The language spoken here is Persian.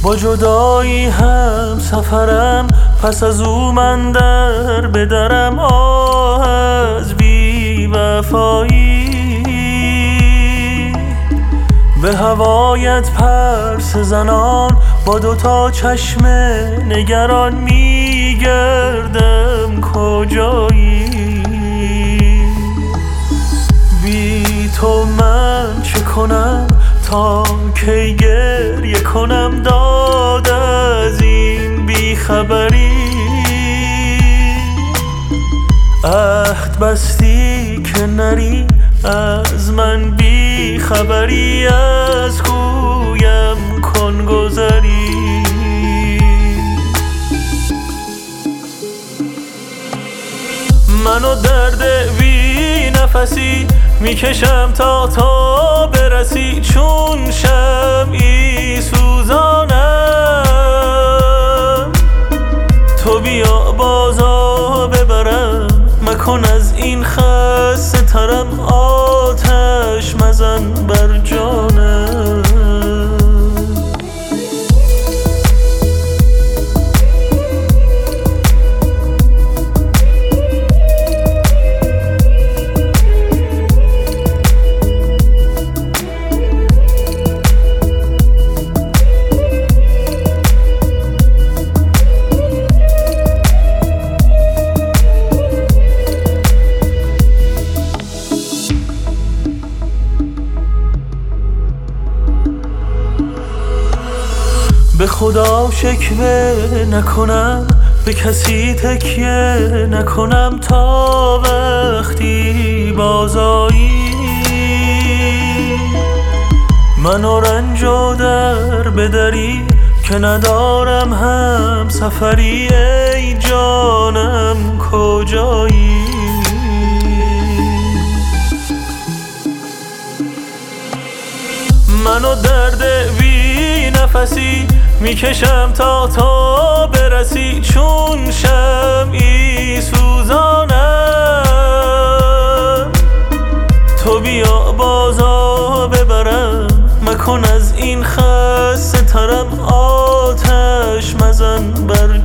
با جدایی هم سفرم، پس از او من در بدرم. آه از بی وفایی، به هوایت پرس زنان با دوتا چشم نگران میگردم کجایی. بی تو من چه کنم تا کی گریه کنم داد از این بیخبری. عهد بستی که نری از من بیخبری، از کویم کن گذری. منو درد بی نفسی میکشم تا برسی، چون شمعی سوزانم. تو بیا بازا ببرم، مکن از این خسته ترم. آتش مزن بر جانم. به خدا شکوه نکنم، به کسی تکیه نکنم تا وقتی بازایی. منو رنج و در بدری که ندارم هم سفری. ای جانم کجایی؟ منو درد بی نفسی میکشم تا برسی، چون شمعی سوزانم. تو بیا بازا ببرم، مکن از این خسته ترم. آتش مزن بر